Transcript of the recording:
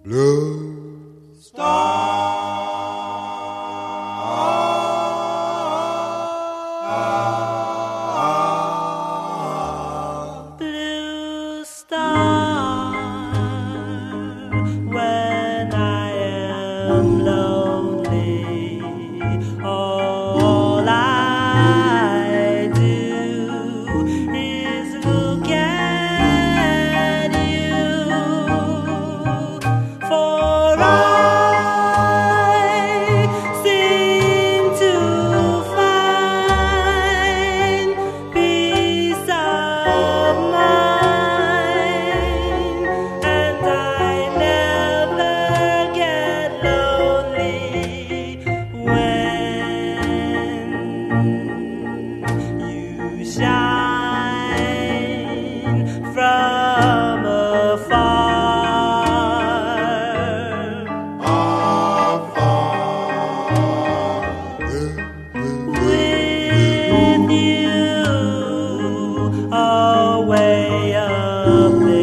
Blue star. Blue star, when I am lonely, all I do is look at you, for I seem to find peace of mind, and I never get lonely when you shine from afar. With you, away up there.